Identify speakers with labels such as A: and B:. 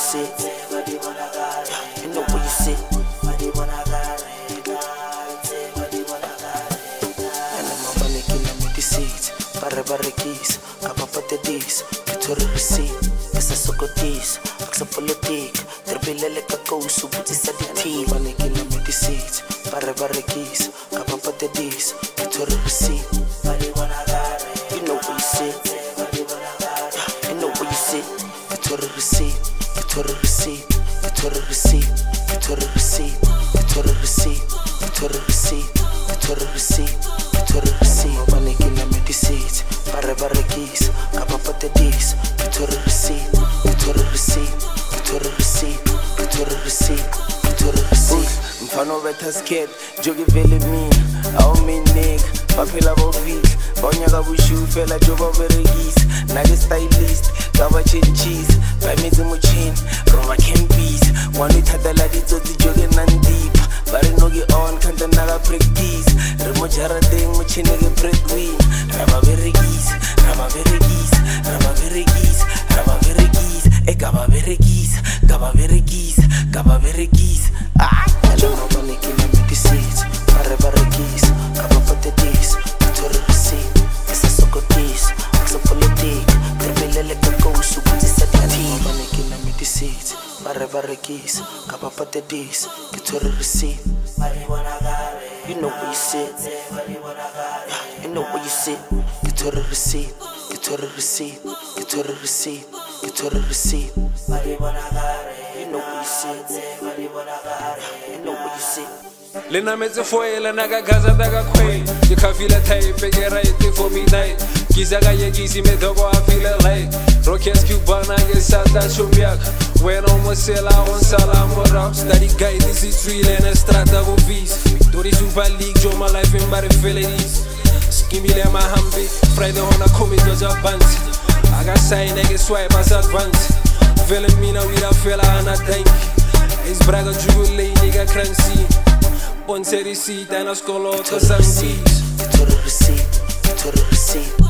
A: sit. You know where you sit. And I'm a money killer with the seeds. Barre keys, kapapate dis. Get your receipt. Esa soko dis. Aksa politik. Terbilele kakausu buti sa di team. Money killer with the seeds. Barre keys, kapapate dis. Get your receipt. You know where you sit. You know where you sit. Get your receipt. Get your receipt. Get your receipt. Get your receipt. Get your receipt. Get your receipt. Get your receipt. Get your receipt. Money killer with the seeds. Barre keys, kapapate dis. Get your receipt. Get your receipt. Get your receipt. Get your receipt. Get your receipt.
B: Mfano betha skate, jogi vele mina, awu minik, baphela bovik, bonyaka bushu fela joba beregis, nage stylist, kaba cheese, bamizi muchin, roba campis, wanu thatala ditsotsi joge nandipa, bare nogi on kanta naga practice, remo jara ding muchinege breadwin, raba beregis, raba beregis, raba beregis, raba beregis, kaba beregis, kaba beregis, kaba beregis, ah.
A: Money killing me the seeds. Barre keys, kapapate dis. Get your receipt. Esa soko dis. Aksa politik. Terbilele kakausu buti sa di team. Money killing me the seeds. Barre keys, kapapate dis. Get your receipt. You know where you sit. You know where you sit. Get your receipt. Get your receipt. Get your receipt. Get your receipt. You know where you sit. You know where you sit.
C: Lena metse foela naga gaza daga kway. You can feel a type figure right for me night. Gizaga yegisi me dogo I feel it like. Rockets Cubana get sata shumyak. When almost sell on salam or rap. Study guy this is real and a strata go beast. Victory Super League show my life in body felonies. Skimmy le my hambi. Friday on a commit was a band. I got sign I get swipe as advance. Feeling me now with a fella and a tank. It's braga jugule nigga crancy. Ponce receipt and a scholar to some seeds.
A: Get your receipt. Get your receipt.